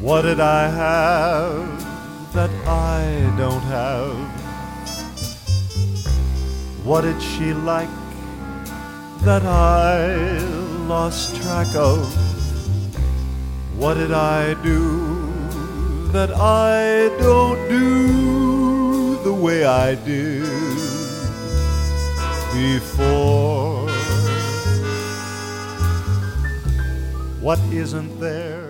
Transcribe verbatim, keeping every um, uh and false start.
What did I have that I don't have? What did she like that I lost track of? What did I do that I don't do the way I did before? What isn't there